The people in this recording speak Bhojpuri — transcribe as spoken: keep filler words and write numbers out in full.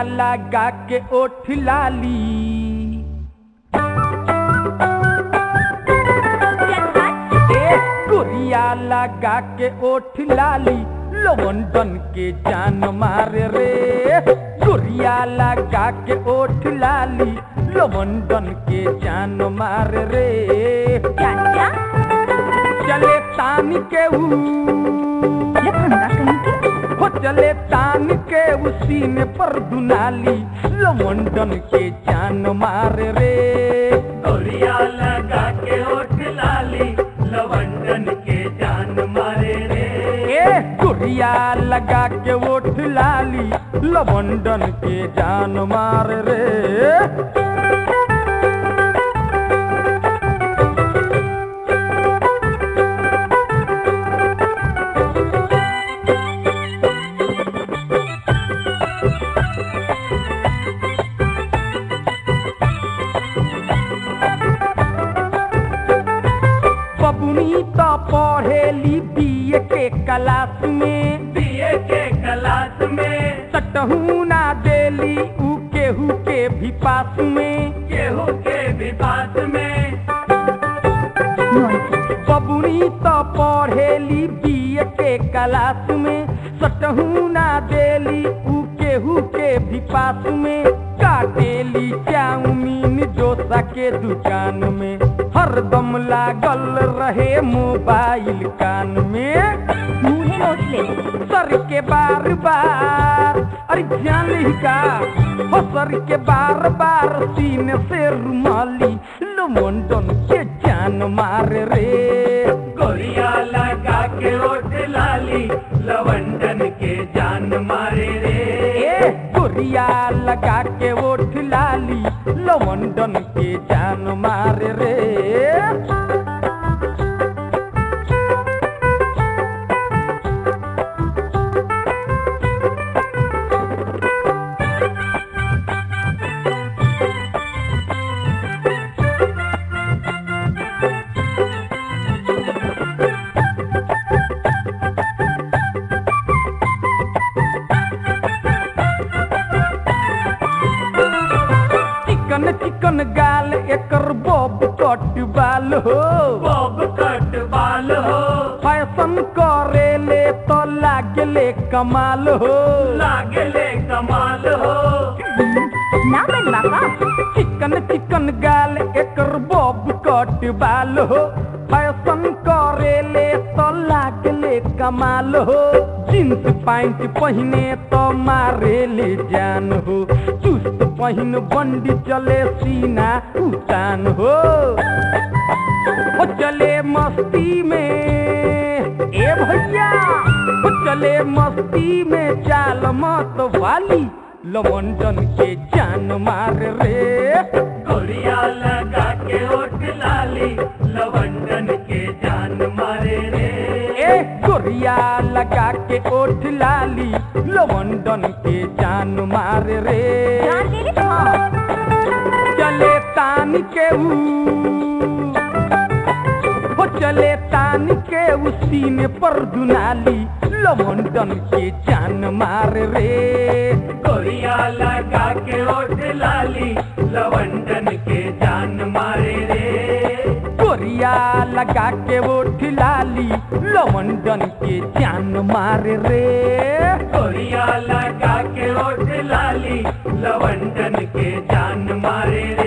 लगा के ओठ लाली ए गोरिया लगा के ओठ लाली लवंडन के जान मारे रे गोरिया लगा के ओठ लाली लवंडन के जान मारे रे क्या क्या चले तान के ऊ हो चले तान के उसीने पर दुनाली लवंडन के जान मारे रे गोरिया लगा के ओठ लाली लवंडन के जान मारे रे ए गोरिया लगा के ओठ लाली लवंडन के जान मारे रे बबुनी तो पढ़ेली बीए के क्लास में बीए के क्लास में सटहू ना देली ऊ केहू के भी पास में केहू के भी पास में बबुनी तो पढ़ेली बीए के क्लास में सटहू ना देली ऊ केहू के भी पास में काटेली चाउमीन डोसा के दुकान में हरदम लागल रहे मोबाइल कान में मुँहे नोच ले सर के बार बार अरे जान ली का हो सर के बार बार सीने से रुमाली लवंडन के जान मारे रे गोरिया लगा के ओठ लाली लवंडन के जान मारे रे ए गोरिया लगा के ओठ लाली लवंडन के जान मारे रे चिकन चिकन गाल एकर बॉब कट बाल हो बॉब कट बाल हो फैशन करे ले तो लागले कमाल हो लागले कमाल हो ना बनवा का चिकन चिकन गाल एकर बॉब कट बाल हो फैशन करे ले तो लागले कमाल हो जींस पैंट पहने तो मारे ले जान हो चुस्त पहन बंडी चले सीना उतान हो हो चले मस्ती में ए भैया हो चले मस्ती में चाल मत वाली लवंडन के जान मार रे गोरिया लगा के ओठ लाली लवंडन के जान मारे रे ए गोरिया लगा के ओठ लाली लवंडन के जान मार रे जान ले रे हाँ चले तान के ऊ हो चले तान के ऊ सीने पर दुनाली लवंडन के जान मार रे गोरिया लगा के ओठ लाली लवंडन के जान मारे रे गोरिया लगा के ओठ लाली लवंडन के जान मार रे गोरिया लगा के ओठ लाली लवंडन के जान मारे रे